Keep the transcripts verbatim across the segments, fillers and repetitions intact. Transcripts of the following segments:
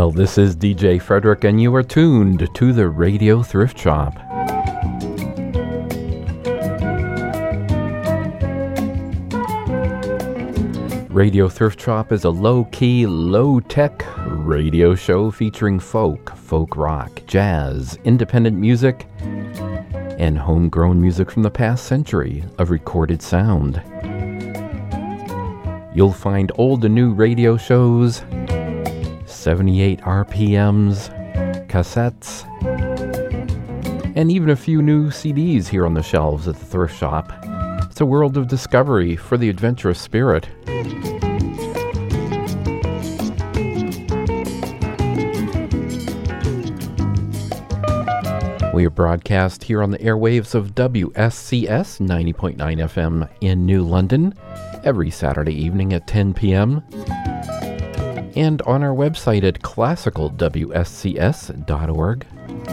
Well, this is D J Frederick, and you are tuned to the Radio Thrift Shop. Radio Thrift Shop is a low-key, low-tech radio show featuring folk, folk rock, jazz, independent music, and homegrown music from the past century of recorded sound. You'll find old and new radio shows, seventy-eight R P Ms, cassettes, and even a few new C Ds here on the shelves at the thrift shop. It's a world of discovery for the adventurous spirit. We are broadcast here on the airwaves of W S C S ninety point nine F M in New London every Saturday evening at ten p.m. and on our website at classical w s c s dot org.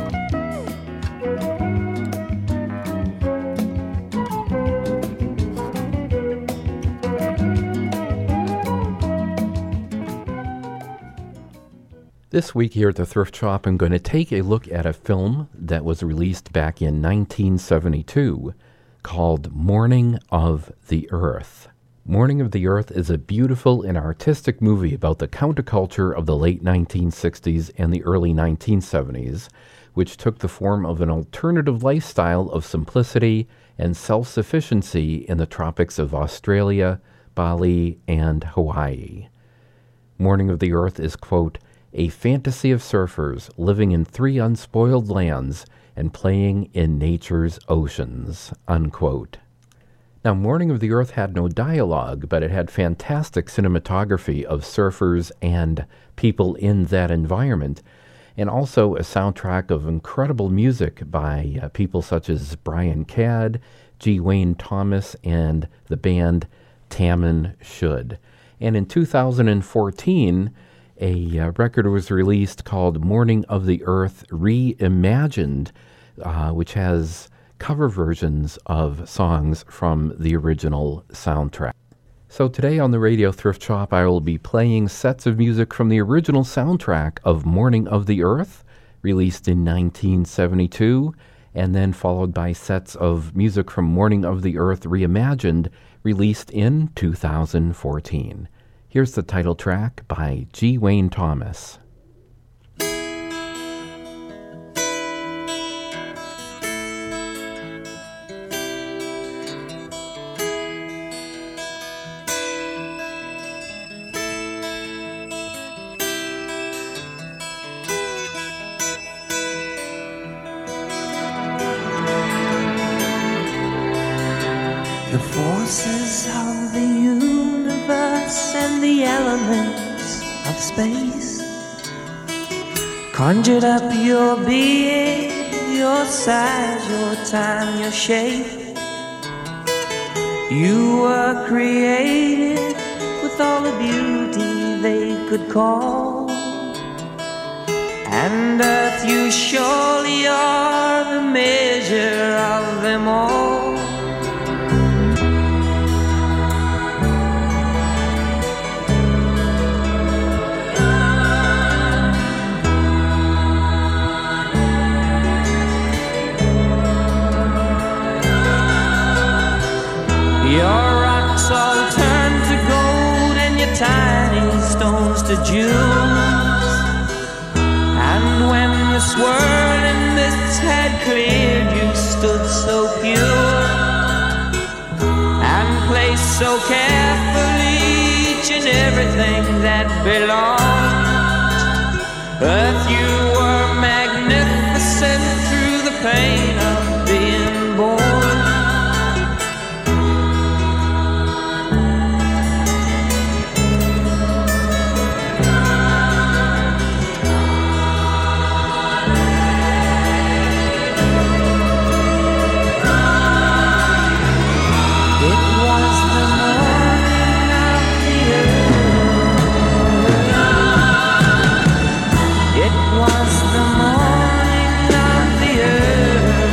This week here at the Thrift Shop, I'm going to take a look at a film that was released back in nineteen seventy-two called Morning of the Earth. Morning of the Earth is a beautiful and artistic movie about the counterculture of the late nineteen sixties and the early nineteen seventies, which took the form of an alternative lifestyle of simplicity and self-sufficiency in the tropics of Australia, Bali, and Hawaii. Morning of the Earth is, quote, a fantasy of surfers living in three unspoiled lands and playing in nature's oceans, unquote. Now, Morning of the Earth had no dialogue, but it had fantastic cinematography of surfers and people in that environment, and also a soundtrack of incredible music by uh, people such as Brian Cadd, G. Wayne Thomas, and the band Tammin Shud. And in two thousand fourteen, a uh, record was released called Morning of the Earth Reimagined, uh, which has cover versions of songs from the original soundtrack. So today on the Radio Thrift Shop, I will be playing sets of music from the original soundtrack of Morning of the Earth, released in nineteen seventy-two, and then followed by sets of music from Morning of the Earth Reimagined, released in two thousand fourteen. Here's the title track by G. Wayne Thomas. The forces of the universe and the elements of space conjured up your being, your size, your time, your shape. You were created with all the beauty they could call, and earth, you surely are the measure of them all. Your rocks all turn to gold and your tiny stones to jewels. And when the swirling mists had cleared, you stood so pure and placed so carefully each and everything that belonged. Earth, you were magnificent through the pain of being born. It was the morning of the earth.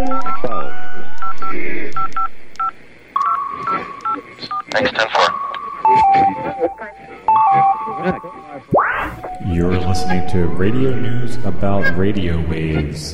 Thanks, ten four. You're listening to radio news about radio waves.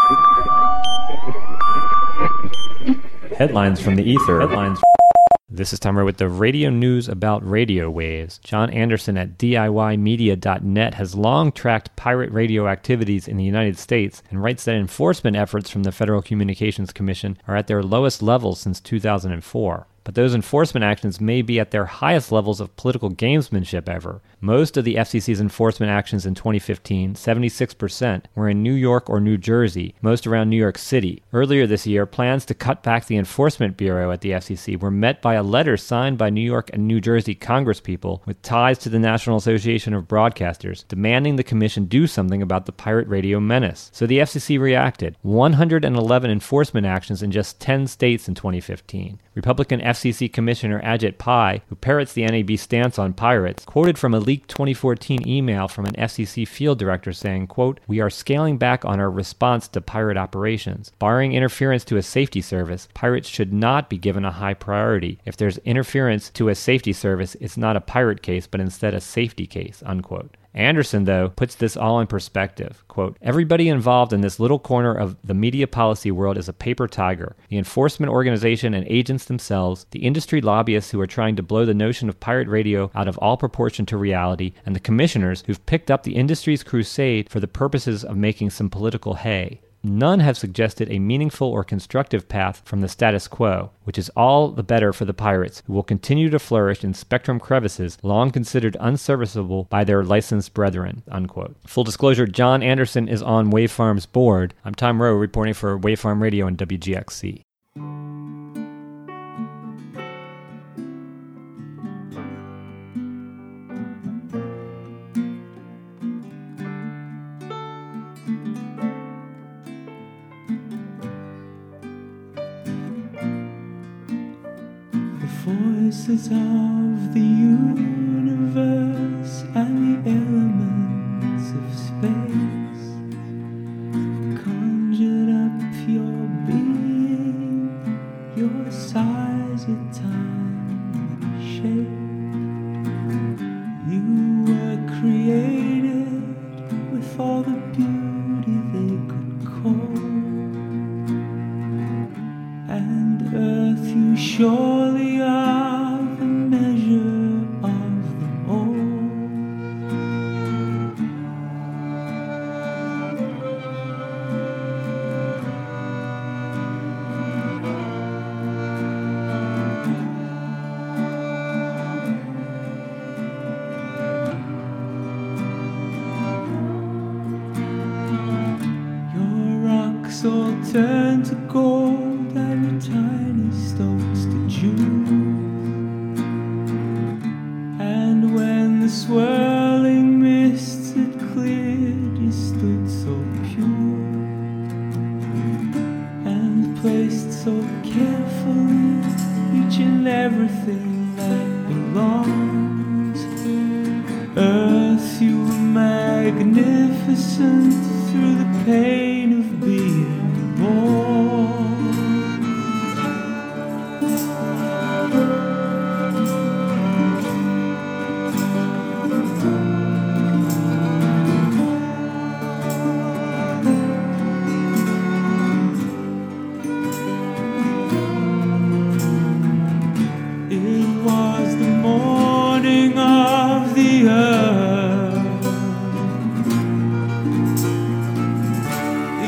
Headlines from the ether. Headlines. This is Tom Rowe with the radio news about radio waves. John Anderson at D I Y media dot net has long tracked pirate radio activities in the United States and writes that enforcement efforts from the Federal Communications Commission are at their lowest levels since two thousand four. But those enforcement actions may be at their highest levels of political gamesmanship ever. Most of the F C C's enforcement actions in twenty fifteen, seventy-six percent, were in New York or New Jersey, most around New York City. Earlier this year, plans to cut back the Enforcement Bureau at the F C C were met by a letter signed by New York and New Jersey congresspeople with ties to the National Association of Broadcasters, demanding the commission do something about the pirate radio menace. So the F C C reacted. one hundred eleven enforcement actions in just ten states in twenty fifteen. Republican F C C Commissioner Ajit Pai, who parrots the N A B stance on pirates, quoted from a leaked twenty fourteen email from an F C C field director saying, quote, "We are scaling back on our response to pirate operations. Barring interference to a safety service, pirates should not be given a high priority. If there's interference to a safety service, it's not a pirate case, but instead a safety case," unquote. Anderson, though, puts this all in perspective. Quote, "Everybody involved in this little corner of the media policy world is a paper tiger. The enforcement organization and agents themselves, the industry lobbyists who are trying to blow the notion of pirate radio out of all proportion to reality, and the commissioners who've picked up the industry's crusade for the purposes of making some political hay. None have suggested a meaningful or constructive path from the status quo, which is all the better for the pirates, who will continue to flourish in spectrum crevices long considered unserviceable by their licensed brethren," unquote. Full disclosure, John Anderson is on Wavefarm's board. I'm Tom Rowe, reporting for Wavefarm Radio and W G X C. Voices of the universe and the elements of space conjured up your being, your size, your time, shape. You were created with all the beauty they could call, and earth you surely are. All turn to gold and your tiny stones to jewels. And when the swirling mists had cleared, you stood so pure and placed so carefully each and everything that belongs. Earth, you were magnificent through the pain of being born. It was the morning of the earth.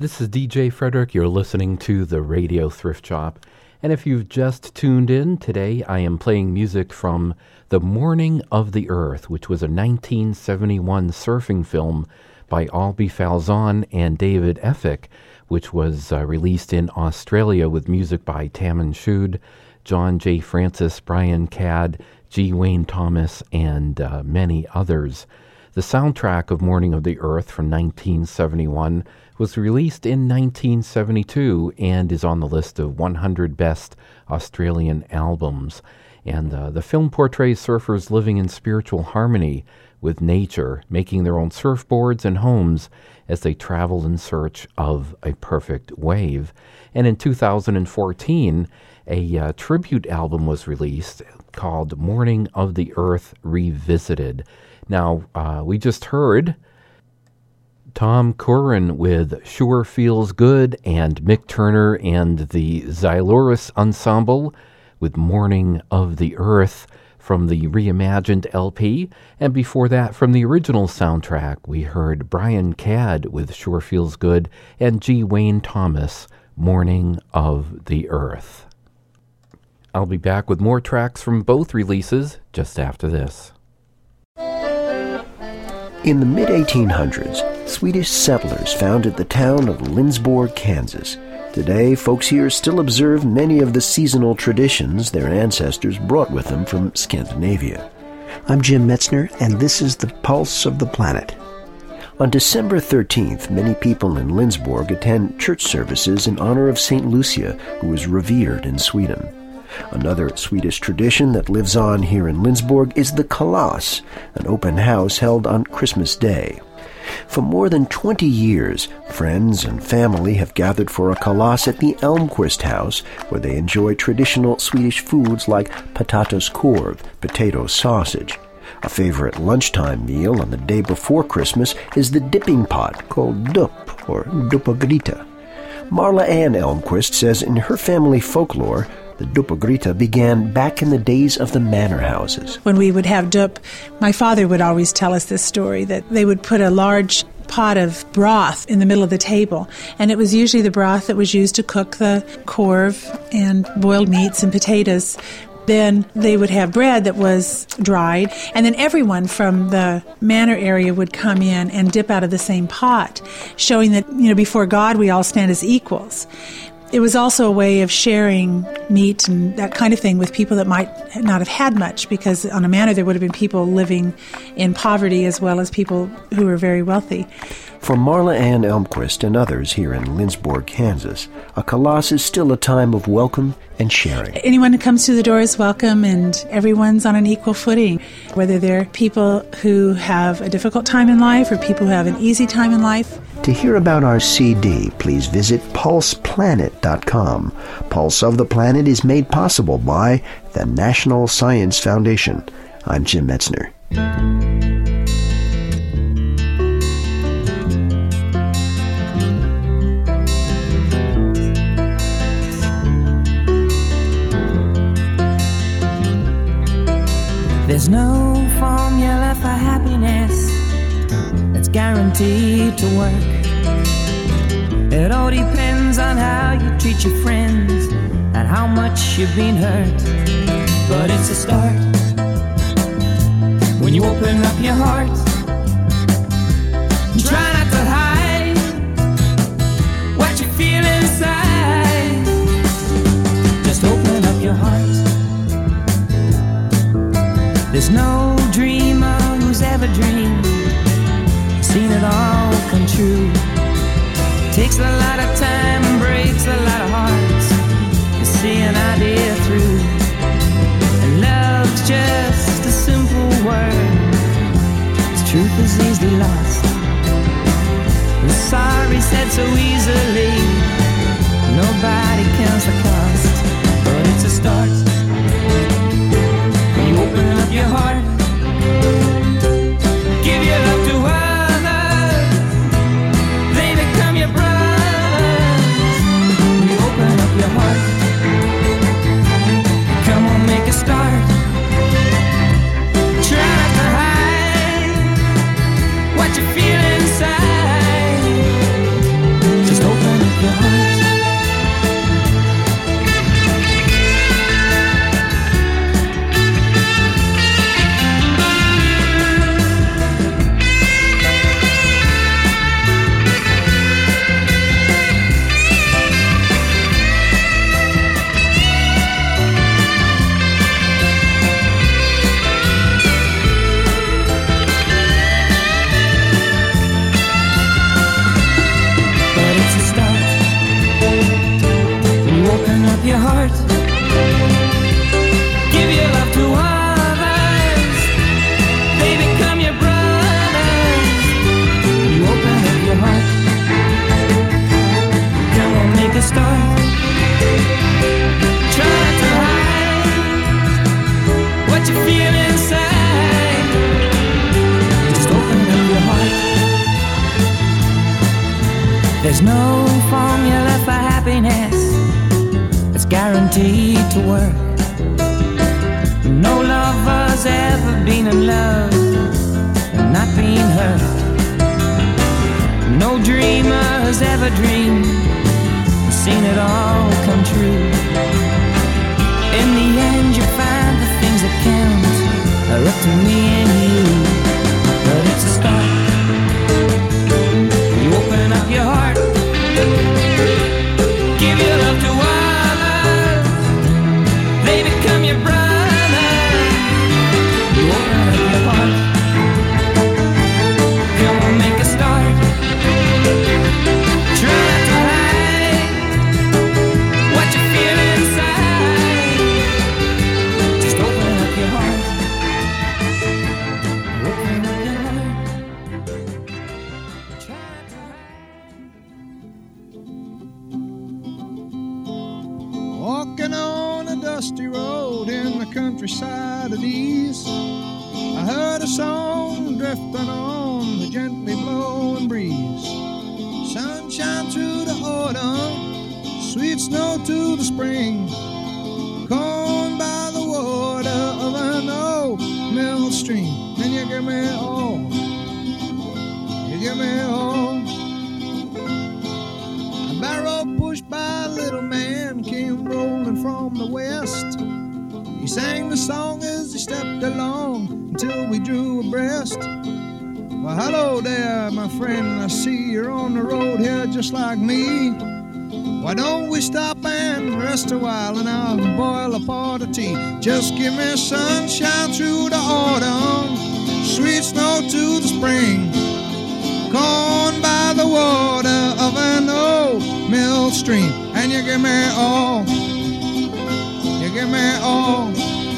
This is D J Frederick. You're listening to the Radio Thrift Shop. And if you've just tuned in, today I am playing music from The Morning of the Earth, which was a nineteen seventy-one surfing film by Albie Falzon and David Effick, which was uh, released in Australia with music by Tammin Shute, John J. Francis, Brian Cadd, G. Wayne Thomas, and uh, many others. The soundtrack of Morning of the Earth from nineteen seventy-one was released in nineteen seventy-two and is on the list of one hundred best Australian albums. And uh, the film portrays surfers living in spiritual harmony with nature, making their own surfboards and homes as they travel in search of a perfect wave. And in two thousand fourteen, a uh, tribute album was released called Morning of the Earth Revisited. Now, uh, we just heard Tom Curran with Sure Feels Good and Mick Turner and the Xyloris Ensemble with Morning of the Earth from the reimagined L P. And before that, from the original soundtrack, we heard Brian Cadd with Sure Feels Good and G. Wayne Thomas, Morning of the Earth. I'll be back with more tracks from both releases just after this. In the mid eighteen hundreds, Swedish settlers founded the town of Lindsborg, Kansas. Today, folks here still observe many of the seasonal traditions their ancestors brought with them from Scandinavia. I'm Jim Metzner, and this is the Pulse of the Planet. On December thirteenth, many people in Lindsborg attend church services in honor of Saint Lucia, who is revered in Sweden. Another Swedish tradition that lives on here in Lindsborg is the Kalas, an open house held on Christmas Day. For more than twenty years, friends and family have gathered for a kalas at the Elmquist House, where they enjoy traditional Swedish foods like potatis korv, potato sausage. A favorite lunchtime meal on the day before Christmas is the dipping pot, called dupp, or duppagryta. Marla Ann Elmquist says in her family folklore, the duppagryta began back in the days of the manor houses. When we would have dupp, my father would always tell us this story, that they would put a large pot of broth in the middle of the table, and it was usually the broth that was used to cook the korv and boiled meats and potatoes. Then they would have bread that was dried, and then everyone from the manor area would come in and dip out of the same pot, showing that, you know, before God we all stand as equals. It was also a way of sharing meat and that kind of thing with people that might not have had much, because on a manor there would have been people living in poverty as well as people who were very wealthy. For Marla Ann Elmquist and others here in Lindsborg, Kansas, a kalas is still a time of welcome and sharing. Anyone who comes through the door is welcome, and everyone's on an equal footing, whether they're people who have a difficult time in life or people who have an easy time in life. To hear about our C D, please visit pulse planet dot com. Pulse of the Planet is made possible by the National Science Foundation. I'm Jim Metzner. There's no formula for happiness that's guaranteed to work. It all depends on how you treat your friends and how much you've been hurt. But it's a start when you open up your heart. Try not to hide what you feel inside. Just open up your heart. There's no dreamer who's ever dreamed, seen it all come true. Takes a lot of time and breaks a lot of hearts to see an idea through. And love's just a simple word, its truth is easily lost. And sorry said so easily, nobody counts the cost. But it's a start when you open up your heart, give your love to others, they become your brothers. When you open up your heart, come on, make a start. Try not to hide what you feel inside. Just open There's no formula for happiness that's guaranteed to work. No lover's ever been in love and not been hurt. No dreamer has ever dreamed and seen it all come true. In the end you find the things that count are up to me and you. But it's a start. You open up your heart, give your love to others, they become your brother. You open up your heart, come on, make a start. Try not to hide what you feel inside. Just open up your heart, open up your heart. Try not to hide. Walking on a dusty road in the countryside of ease, I heard a song drifting on the gently blowing breeze. Sunshine through the autumn, sweet snow to the spring, corn by the water of an old mill stream. And you give me all, you give me all. A barrow pushed by a little man came rolling from the west. He sang the song as he stepped along until we drew abreast. Well, hello there, my friend, I see you're on the road here just like me. Why don't we stop and rest a while and I'll boil a pot of tea. Just give me sunshine through the autumn, sweet snow to the spring, corn by the water of an old mill stream. And you give me all, you give me all.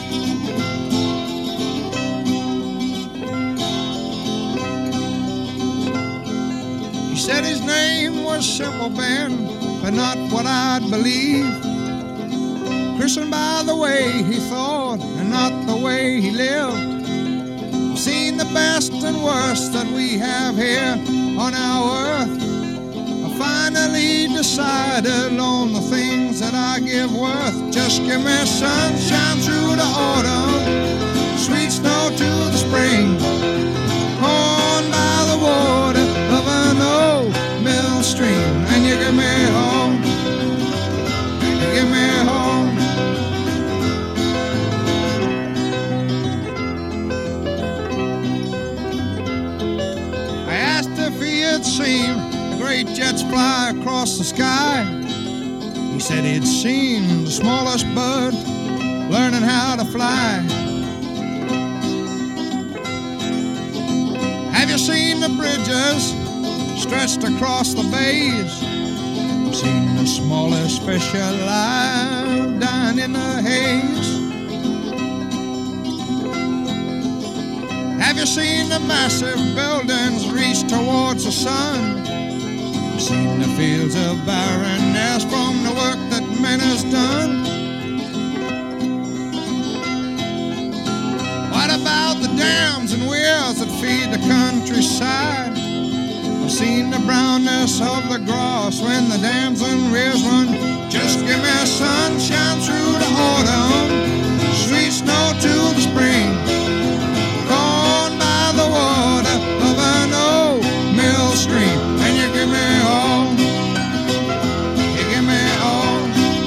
He said his name was Simple Ben, but not what I'd believe. Christened by the way he thought and not the way he lived. Seen the best and worst that we have here on our earth. I finally decided on the things that I give worth. Just give me sunshine through the autumn, sweet snow to the spring, corn by the water of an old mill stream. And you give me home, you give me home. I asked if he had seen the great jets fly across the sky. He said he'd seen the smallest bird learning how to fly. Have you seen the bridges stretched across the bays? Seen the smallest fish alive down in the haze? Have you seen the massive buildings reach towards the sun? Seen the fields of barrenness from the work that man has done? What about the dams and weirs that feed the countryside? I've seen the brownness of the grass when the dams and weirs run. Just give me sunshine through the autumn, sweet snow to the spring, corn by the water of an old mill stream. And you give me all, you give me all.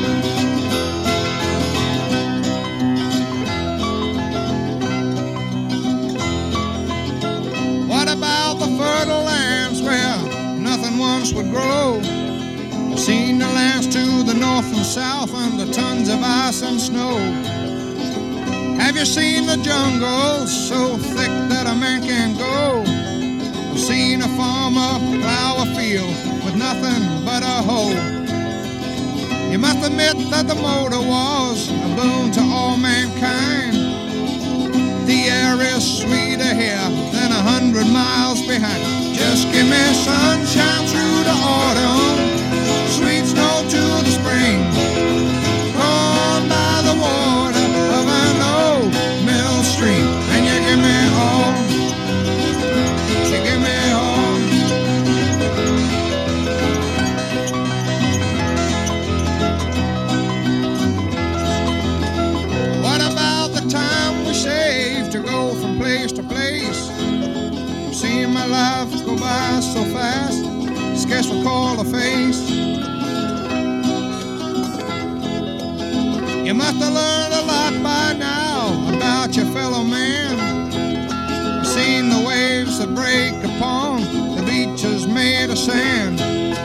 What about the fertile lands where nothing once would grow? I've seen the lands to the north and south under tons of ice and snow. Have you seen the jungles so thick that a man can't go? I've seen a farmer plow a field with nothing but a hoe. You must admit that the motor was a boon to all mankind. The air is sweeter here than a hundred miles behind. Just give me sunshine through the autumn, sweet snow to the spring, corn by the water of an old mill stream. And you give me all, you give me all. eyes so fast, scarce recall a face. You must have learned a lot by now about your fellow man. You've seen the waves that break upon the beaches made of sand.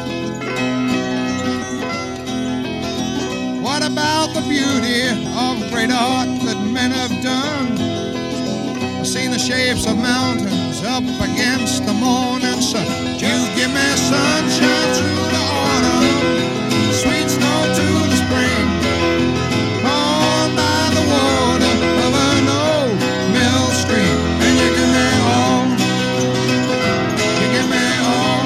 What about the beauty of great art that men have done? I've seen the shapes of mountains up against the morning sun. You give me sunshine through the autumn, sweet snow to the spring, on by the water of an old mill stream. And you give me all, you give me all.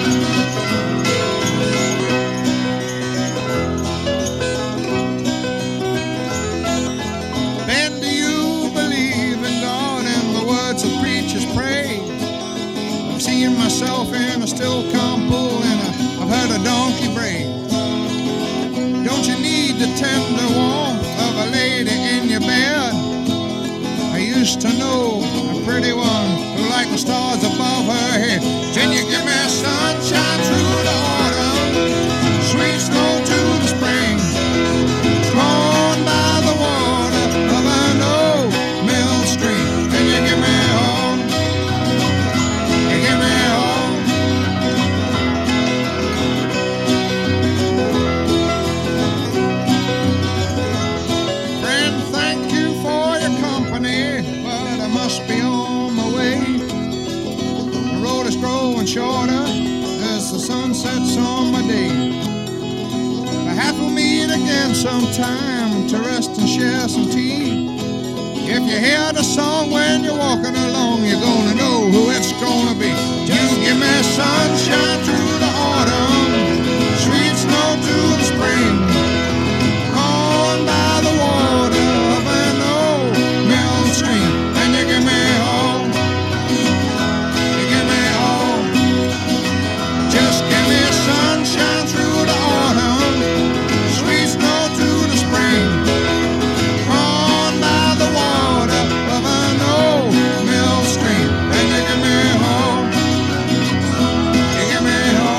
Then do you believe in God and the words of preachers pray? I've seen myself in a still calm pool and a, I've heard a donkey bray. Don't you need the tender warmth of a lady in your bed? I used to know a pretty one who liked the stars above her head. Can you give me sunshine through the autumn, sweet snow to the spring, on by the water of an old mill stream? Can you give me all, you give me all. Friend, thank you for your company, but I must be on my way. The road is growing shorter as the sun sets on my day. Perhaps we'll meet again sometime to rest and share some tea. If you hear the song when you're walking along, you're gonna know who it's gonna be. Just give me sunshine through the autumn, sweet snow to the spring, on by the water of an old mill stream. And you give me all, you give me all. Just give me sunshine through the autumn, sweet snow to the spring, on by the water of an old mill stream. And you give me all, you give me all.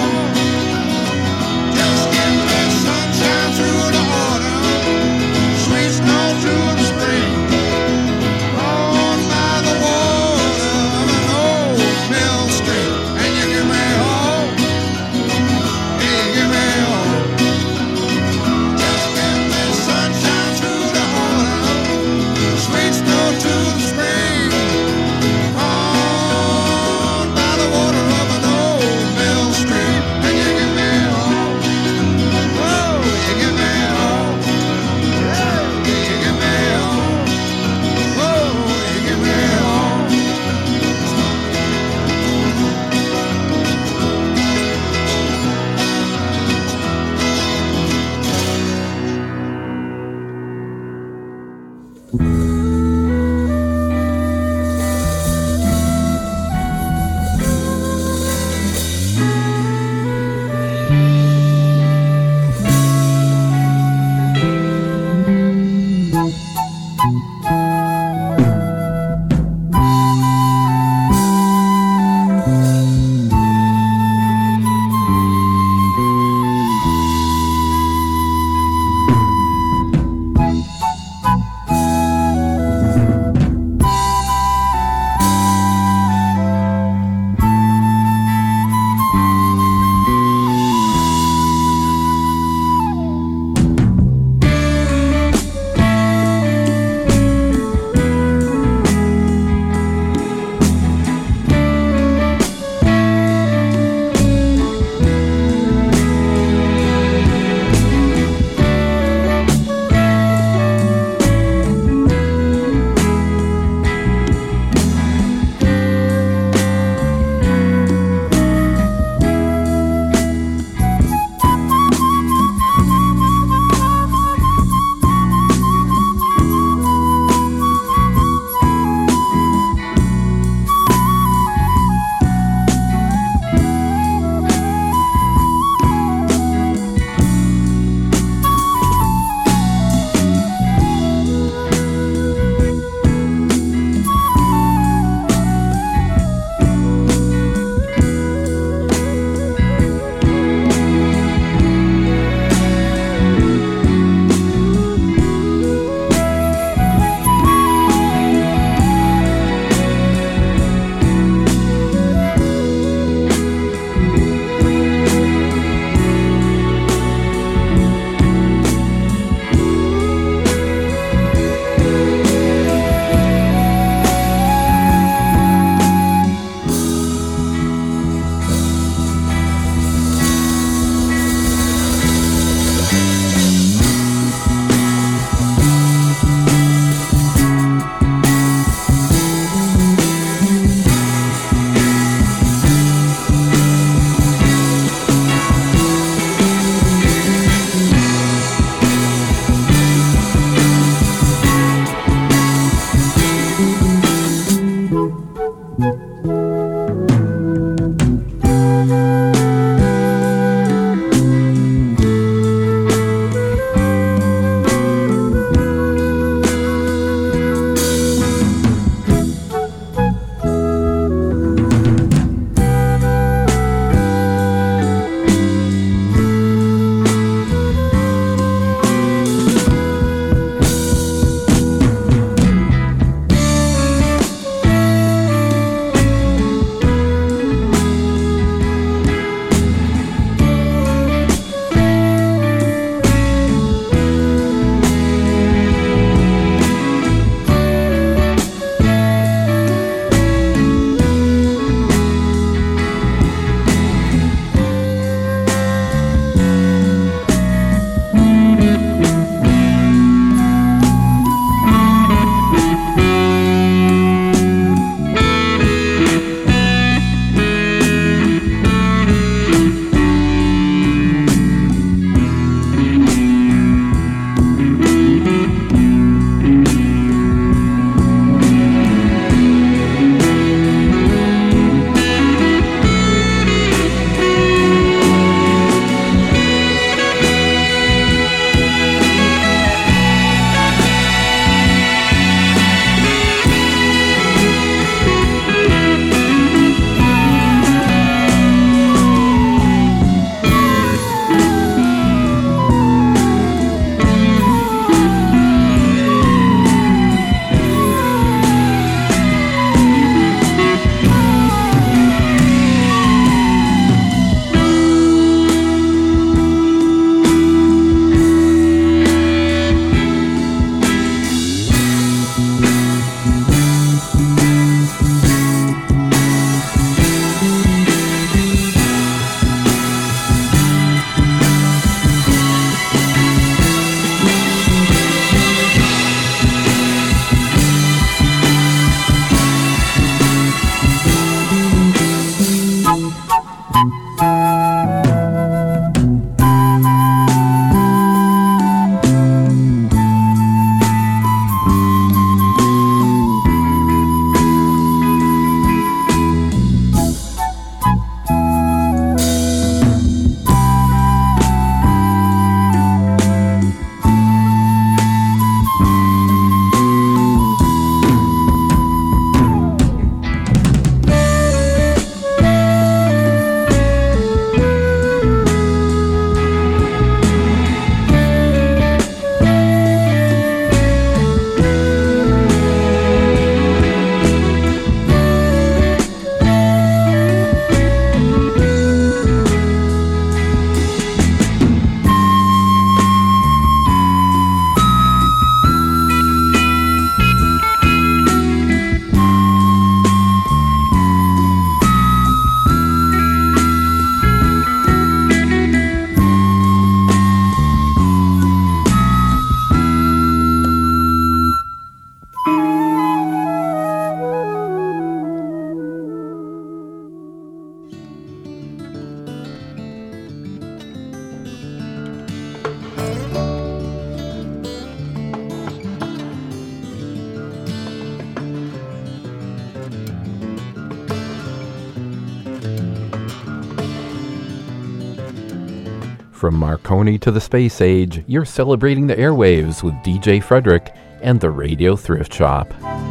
From Marconi to the space age, you're celebrating the airwaves with D J Frederick and the Radio Thrift Shop.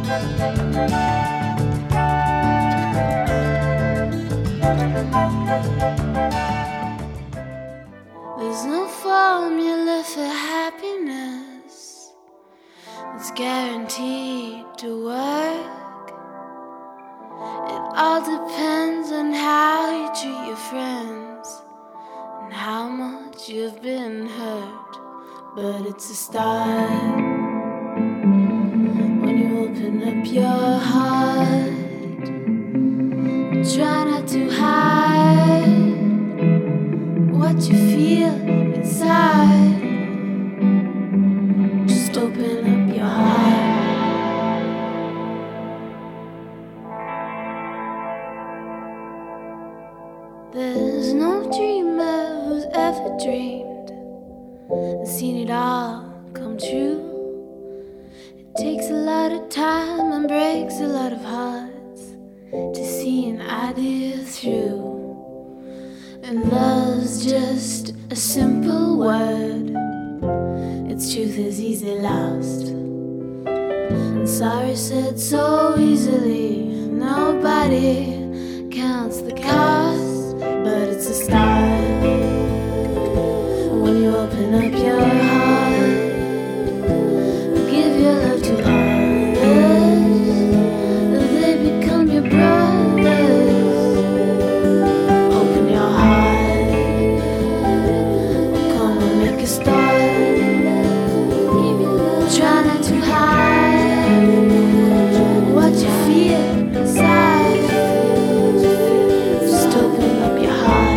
There's no formula for happiness that's guaranteed to work. It all depends on how you treat your friends and how much you've been hurt. But it's a start when you open up your heart. Try not to hide what you feel inside. Just open up your heart. There's no dreamer who's ever dreamed and seen it all come true. It takes a lot of time and breaks a lot of hearts to see an idea through. And love's just a simple word. Its truth is easily lost, and sorry said so easily. Nobody counts the cost, but it's a start when you open up your heart. Give your love to others, they become your brothers. Open your heart, come and make a start. Try not to hide what you feel inside. Just open up your heart.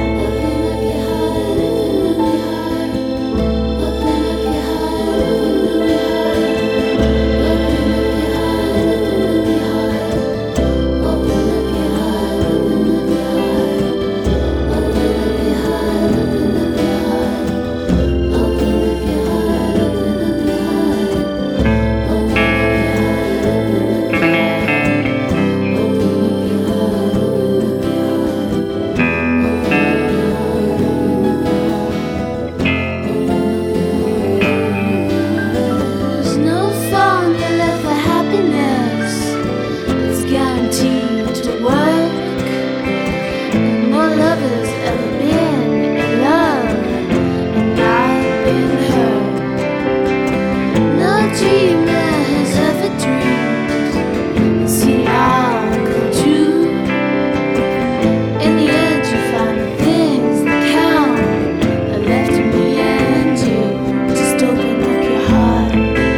There's no formula for happiness that's guaranteed to work. No lovers ever been in love and not been hurt. No dreamer has ever dreamed and seen it all come true. In the end, you find the things that count are left in the end. You just open up your heart.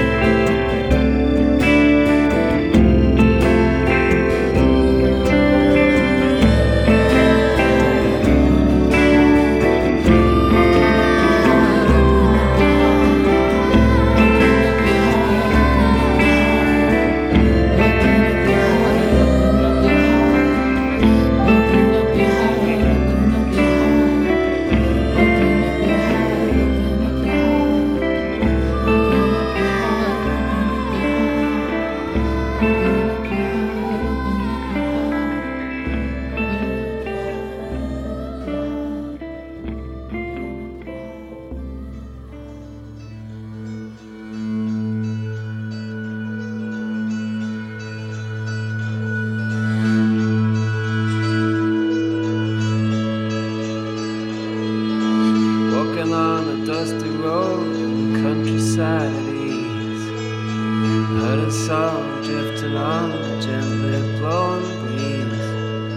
Walking on a dusty road in the countryside at ease. Heard a song drifting on a gently blowing breeze.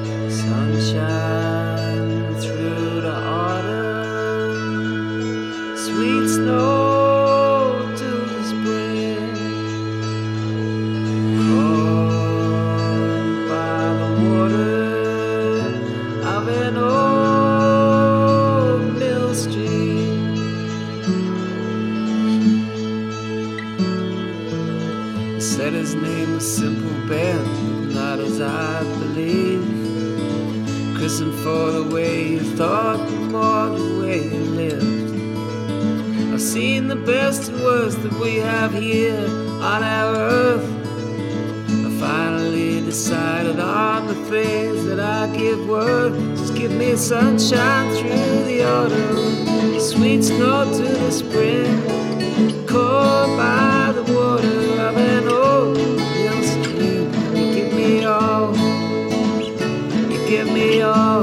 Sunshine through the autumn, sweet snow to the spring. Caught by the water of an old mill stream. He said his name was Simple Ben, not as I believe. Christened for the way he thought, more the way he lived. I've seen the best and worst that we have here on our earth. I finally decided on the things that I give worth. Just give me sunshine through the autumn. sweet snow to the spring, caught by the water of an old mill stream. You give me all, you give me all.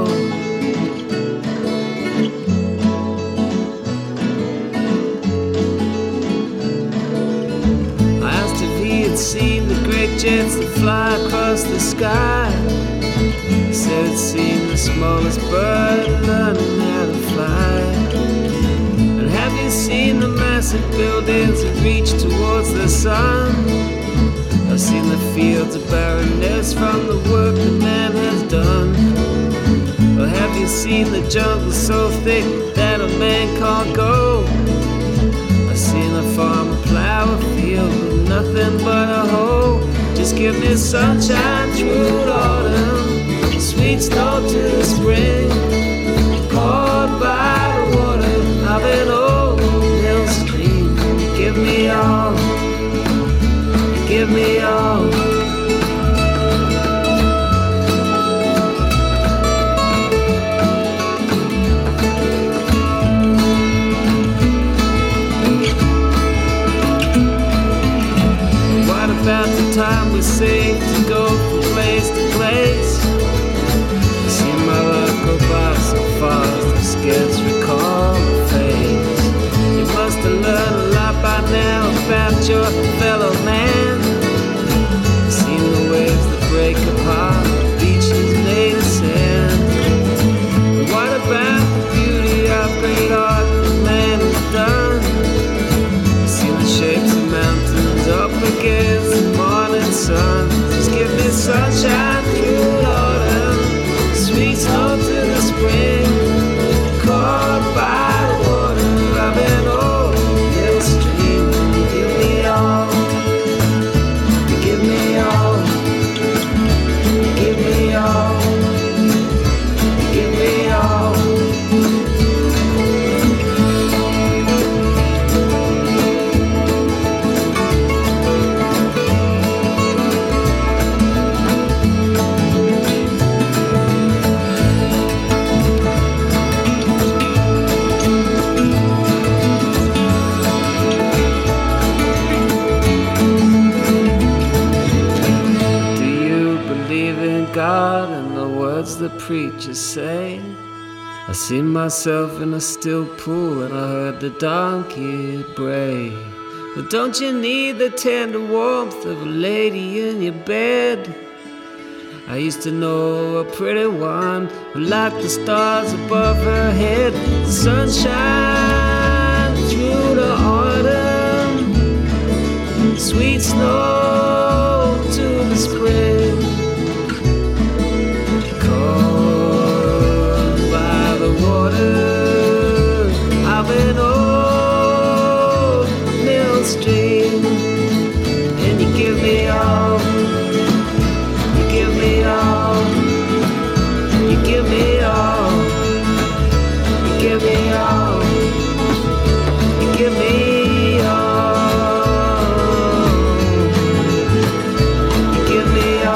I asked if he had seen the great jets that fly across the sky. He said it seemed the smallest bird learning how to fly. And have you seen the massive buildings that reach towards the sun? I've seen the fields of barrenness from the work that man has done. Or have you seen the jungle so thick that a man can't go? I've seen a farmer plow a field with nothing but a hoe. Just give me sunshine through autumn, sweet snow to the spring, caught by the water of an old mill stream. You give me all, you give me all. What about the time we saved to go from place to place? See my life go by so fast, I scarce recall the face. You must have learned a lot by now about your fellow man. Seen the waves that break apart, beaches made of sand. But what about the beauty of great art that man has done? Seen the shapes of mountains up against the morning sun. Just give me sunshine through autumn, sweet snow to the spring, caught by the water of an old mill stream. You give me all, you give me all, you give me all, you give me all. God and the words the preachers say. I seen myself in a still pool and I heard the donkey bray. Well, don't you need the tender warmth of a lady in your bed? I used to know a pretty one who liked the stars above her head, the sunshine through the autumn, sweet snow to the spring. Of an old mill stream, and you give me all, you give me all, you give me all, you give me all, you give me all, you give me all.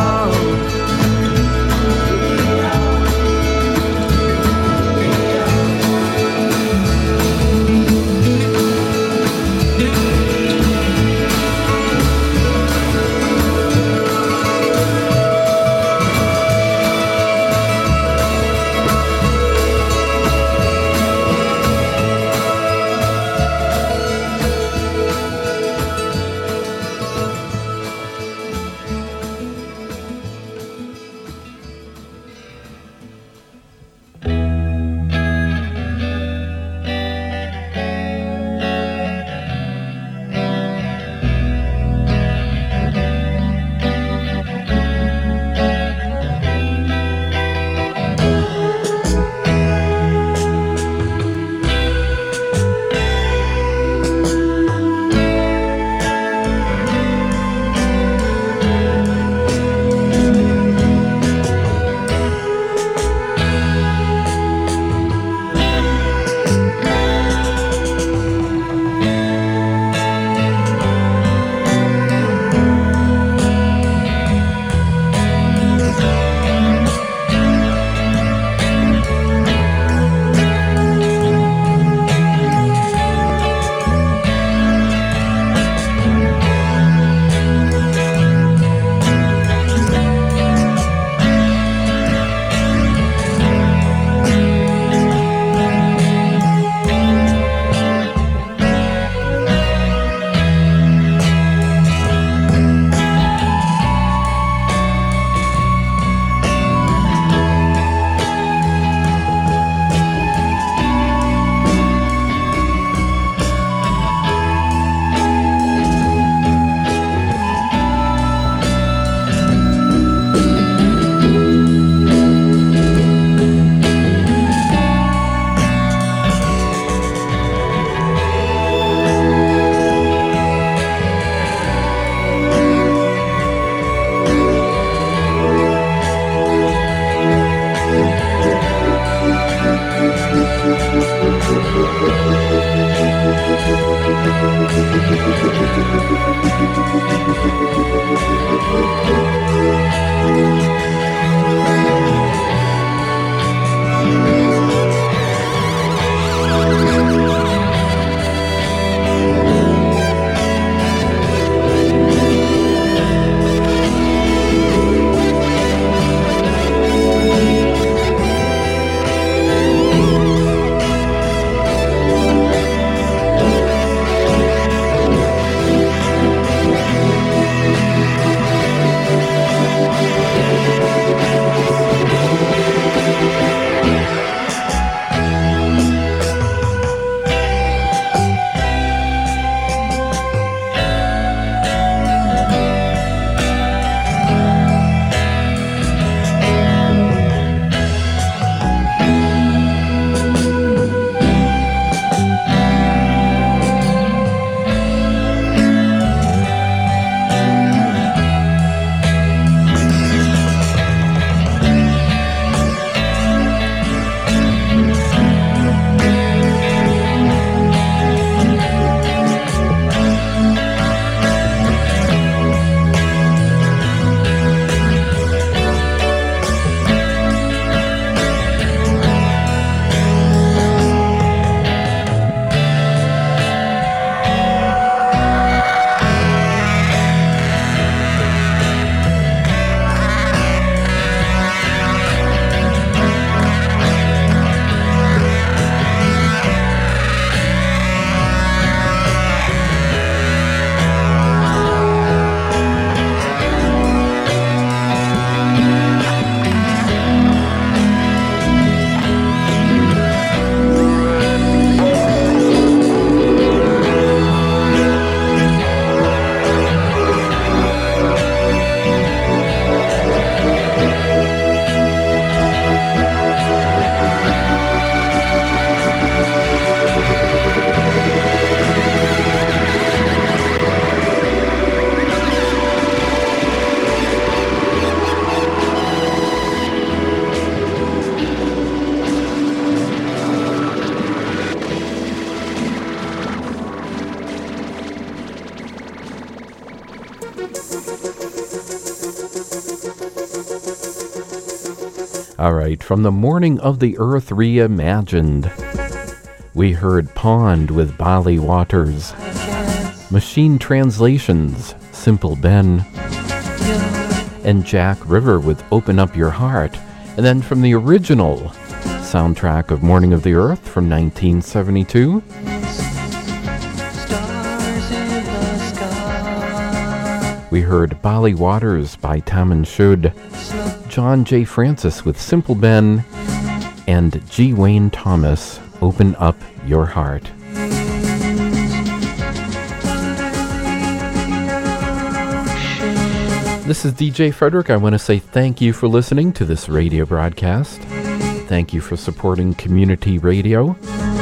All right, from the Morning of the Earth Reimagined, we heard Pond with Bali Waters, Machine Translations, Simple Ben, and Jack River with Open Up Your Heart. And then from the original soundtrack of Morning of the Earth from nineteen seventy-two, we heard Bali Waters by Taman Shud, John J. Francis with Simple Ben, and G. Wayne Thomas, Open Up Your Heart. This is D J Frederick. I want to say thank you for listening to this radio broadcast. Thank you for supporting community radio.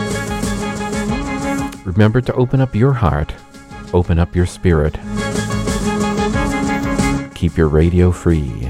Remember to open up your heart, open up your spirit. Keep your radio free.